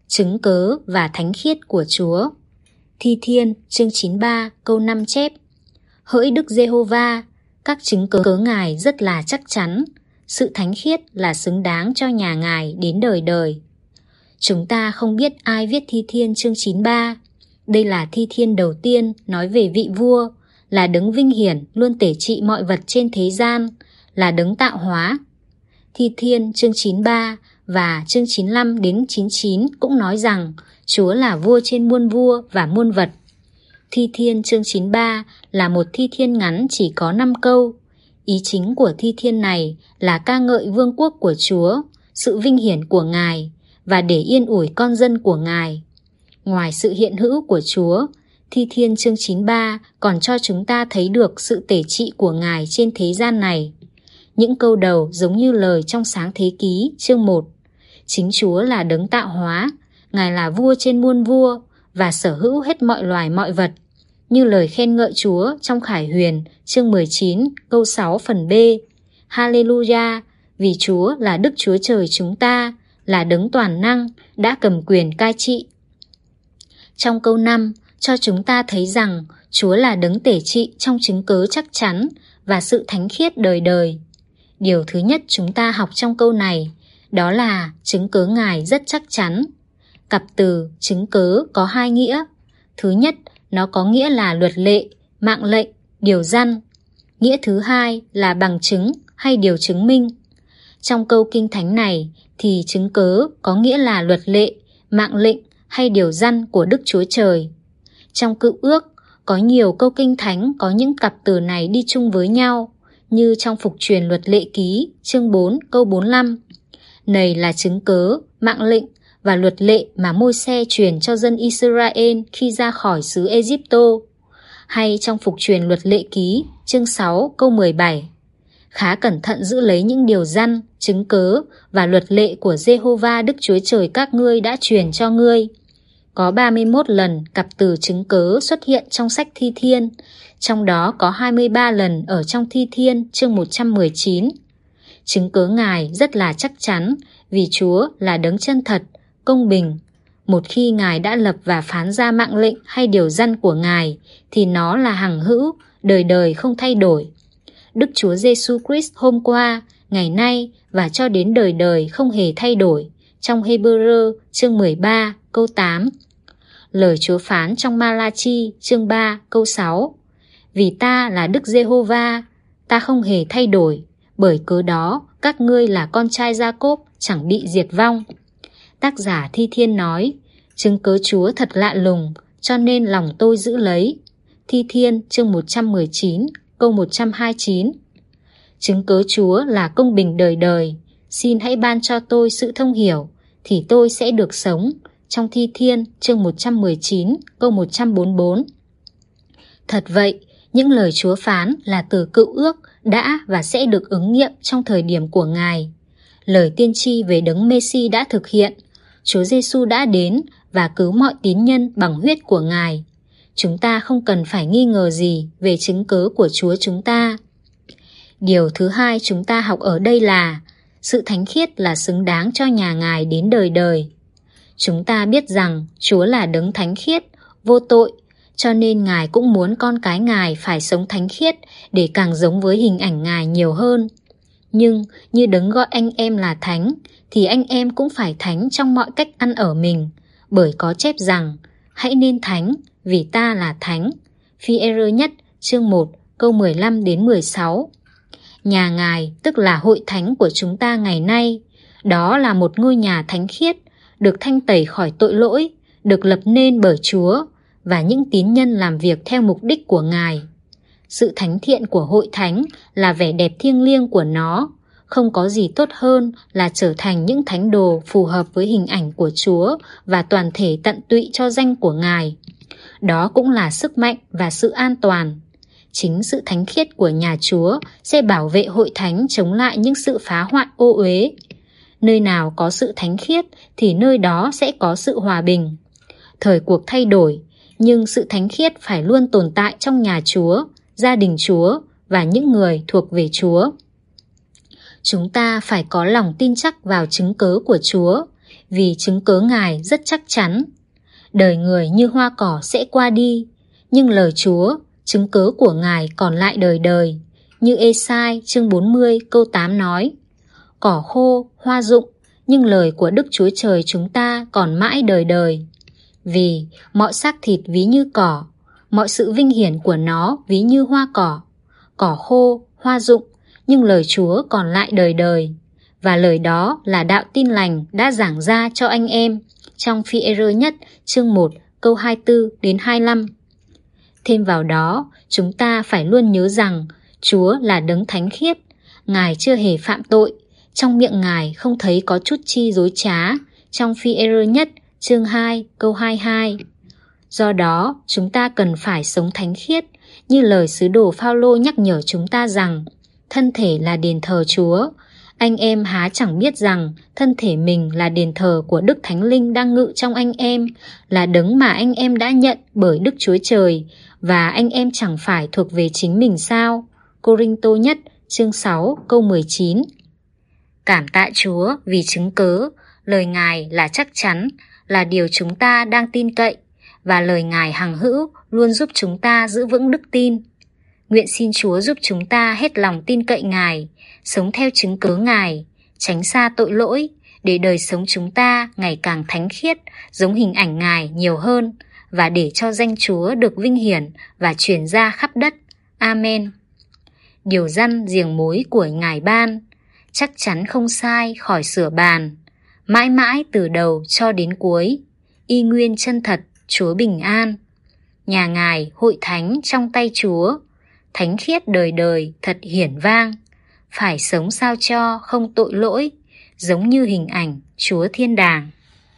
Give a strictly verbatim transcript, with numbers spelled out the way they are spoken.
Chứng cớ và thánh khiết của Chúa. Thi Thiên chương chín mươi ba câu năm chép: Hỡi Đức Giê-hô-va, các chứng cớ cớ Ngài rất là chắc chắn, sự thánh khiết là xứng đáng cho nhà Ngài đến đời đời. Chúng ta không biết ai viết Thi Thiên chương chín mươi ba. Đây là thi thiên đầu tiên nói về vị vua, là đấng vinh hiển luôn tể trị mọi vật trên thế gian, là đấng tạo hóa. Thi Thiên chương chín mươi ba và chương chín mươi lăm đến chín mươi chín cũng nói rằng Chúa là vua trên muôn vua và muôn vật. Thi Thiên chương chín mươi ba là một thi thiên ngắn chỉ có năm câu. Ý chính của thi thiên này là ca ngợi vương quốc của Chúa, sự vinh hiển của Ngài và để yên ủi con dân của Ngài. Ngoài sự hiện hữu của Chúa, Thi Thiên chương chín mươi ba còn cho chúng ta thấy được sự tể trị của Ngài trên thế gian này. Những câu đầu giống như lời trong Sáng Thế Ký chương một. Chính Chúa là đấng tạo hóa, Ngài là vua trên muôn vua và sở hữu hết mọi loài mọi vật. Như lời khen ngợi Chúa trong Khải Huyền chương mười chín câu sáu phần B. Hallelujah, vì Chúa là Đức Chúa Trời chúng ta, là đấng toàn năng, đã cầm quyền cai trị. Trong câu năm cho chúng ta thấy rằng Chúa là đấng tể trị trong chứng cớ chắc chắn và sự thánh khiết đời đời. Điều thứ nhất chúng ta học trong câu này đó là chứng cớ Ngài rất chắc chắn. Cặp từ chứng cớ có hai nghĩa. Thứ nhất, nó có nghĩa là luật lệ, mạng lệnh, điều răn. Nghĩa thứ hai là bằng chứng hay điều chứng minh. Trong câu kinh thánh này thì chứng cớ có nghĩa là luật lệ, mạng lệnh hay điều răn của Đức Chúa Trời. Trong Cựu Ước có nhiều câu kinh thánh có những cặp từ này đi chung với nhau, như trong Phục Truyền Luật Lệ Ký chương bốn câu bốn mươi lăm. Này là chứng cớ, mạng lệnh và luật lệ mà Môi-se truyền cho dân Israel khi ra khỏi xứ Ê-díp-tô. Hay trong Phục Truyền Luật Lệ Ký chương sáu câu mười bảy. Khá cẩn thận giữ lấy những điều răn, chứng cớ và luật lệ của Giê-hô-va Đức Chúa Trời các ngươi đã truyền cho ngươi. Có ba mươi mốt lần cặp từ chứng cớ xuất hiện trong sách Thi Thiên, trong đó có hai mươi ba lần ở trong Thi Thiên chương một trăm mười chín. Chứng cớ Ngài rất là chắc chắn vì Chúa là đấng chân thật, công bình. Một khi Ngài đã lập và phán ra mạng lệnh hay điều răn của Ngài thì nó là hằng hữu, đời đời không thay đổi. Đức Chúa Giêsu Christ hôm qua, ngày nay và cho đến đời đời không hề thay đổi. Trong Hê-bơ-rơ chương mười ba câu tám. Lời Chúa phán trong Ma-la-chi chương ba câu sáu. Vì ta là Đức Giê-hô-va, ta không hề thay đổi, bởi cớ đó các ngươi là con trai Gia-cốp chẳng bị diệt vong. Tác giả Thi Thiên nói, chứng cớ Chúa thật lạ lùng, cho nên lòng tôi giữ lấy. Thi Thiên chương một trăm mười chín câu một trăm hai mươi chín. Chứng cớ Chúa là công bình đời đời, xin hãy ban cho tôi sự thông hiểu, thì tôi sẽ được sống. Trong Thi Thiên chương một trăm mười chín câu một trăm bốn mươi bốn. Thật vậy, những lời Chúa phán là từ Cựu Ước đã và sẽ được ứng nghiệm trong thời điểm của Ngài. Lời tiên tri về đấng Mê-si đã thực hiện. Chúa Giêsu đã đến và cứu mọi tín nhân bằng huyết của Ngài. Chúng ta không cần phải nghi ngờ gì về chứng cớ của Chúa chúng ta. Điều thứ hai chúng ta học ở đây là sự thánh khiết là xứng đáng cho nhà Ngài đến đời đời. Chúng ta biết rằng Chúa là đấng thánh khiết, vô tội, cho nên Ngài cũng muốn con cái Ngài phải sống thánh khiết để càng giống với hình ảnh Ngài nhiều hơn. Nhưng như đấng gọi anh em là thánh, thì anh em cũng phải thánh trong mọi cách ăn ở mình, bởi có chép rằng, hãy nên thánh, vì ta là thánh. Phi-e-rơ nhất chương một câu mười lăm đến mười sáu. Nhà Ngài tức là hội thánh của chúng ta ngày nay. Đó là một ngôi nhà thánh khiết, được thanh tẩy khỏi tội lỗi, được lập nên bởi Chúa và những tín nhân làm việc theo mục đích của Ngài. Sự thánh thiện của hội thánh là vẻ đẹp thiêng liêng của nó. Không có gì tốt hơn là trở thành những thánh đồ phù hợp với hình ảnh của Chúa và toàn thể tận tụy cho danh của Ngài. Đó cũng là sức mạnh và sự an toàn. Chính sự thánh khiết của nhà Chúa sẽ bảo vệ hội thánh chống lại những sự phá hoại ô uế. Nơi nào có sự thánh khiết thì nơi đó sẽ có sự hòa bình. Thời cuộc thay đổi, nhưng sự thánh khiết phải luôn tồn tại trong nhà Chúa, gia đình Chúa và những người thuộc về Chúa. Chúng ta phải có lòng tin chắc vào chứng cớ của Chúa, vì chứng cớ Ngài rất chắc chắn. Đời người như hoa cỏ sẽ qua đi, nhưng lời Chúa, chứng cớ của Ngài còn lại đời đời. Như Ê-sai chương bốn mươi câu tám nói: Cỏ khô, hoa rụng, nhưng lời của Đức Chúa Trời chúng ta còn mãi đời đời. Vì mọi xác thịt ví như cỏ, mọi sự vinh hiển của nó ví như hoa cỏ. Cỏ khô, hoa rụng, nhưng lời Chúa còn lại đời đời. Và lời đó là đạo tin lành đã giảng ra cho anh em trong Phi-e-rơ nhất chương một câu hai mươi tư đến hai mươi lăm. Thêm vào đó, chúng ta phải luôn nhớ rằng Chúa là đấng thánh khiết, Ngài chưa hề phạm tội, trong miệng Ngài không thấy có chút chi dối trá, trong Phi-e-rơ nhất chương hai câu hai mươi hai. Do đó, chúng ta cần phải sống thánh khiết, như lời sứ đồ Phao-lô nhắc nhở chúng ta rằng thân thể là đền thờ Chúa. Anh em há chẳng biết rằng thân thể mình là đền thờ của Đức Thánh Linh đang ngự trong anh em, là đấng mà anh em đã nhận bởi Đức Chúa Trời, và anh em chẳng phải thuộc về chính mình sao? Cô-rinh-tô nhất chương sáu câu mười chín. Cảm tạ Chúa vì chứng cớ, lời Ngài là chắc chắn, là điều chúng ta đang tin cậy, và lời Ngài hằng hữu luôn giúp chúng ta giữ vững đức tin. Nguyện xin Chúa giúp chúng ta hết lòng tin cậy Ngài, sống theo chứng cớ Ngài, tránh xa tội lỗi, để đời sống chúng ta ngày càng thánh khiết, giống hình ảnh Ngài nhiều hơn, và để cho danh Chúa được vinh hiển và truyền ra khắp đất. Amen. Điều răn giềng mối của Ngài ban, chắc chắn không sai khỏi sửa bàn, mãi mãi từ đầu cho đến cuối, y nguyên chân thật Chúa bình an. Nhà Ngài hội thánh trong tay Chúa, thánh khiết đời đời thật hiển vang, phải sống sao cho không tội lỗi, giống như hình ảnh Chúa thiên đàng.